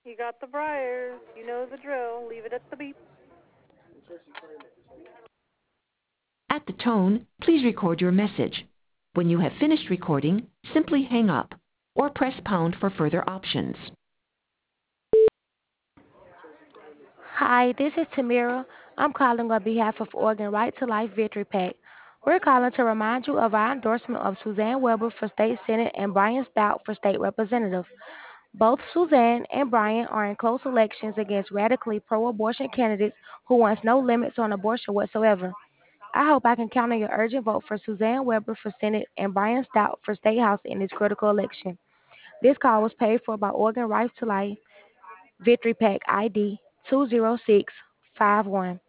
You got the briars. You know the drill. Leave it at the beep. At the tone, please record your message. When you have finished recording, simply hang up or press pound for further options. Hi, this is Tamira. I'm calling on behalf of Oregon Right to Life Victory PAC. We're calling to remind you of our endorsement of Suzanne Weber for State Senate and Brian Stout for State Representative. Both Suzanne and Brian are in close elections against radically pro-abortion candidates who wants no limits on abortion whatsoever. I hope I can count on your urgent vote for Suzanne Weber for Senate and Brian Stout for State House in this critical election. This call was paid for by Oregon Right to Life Victory PAC ID 20651.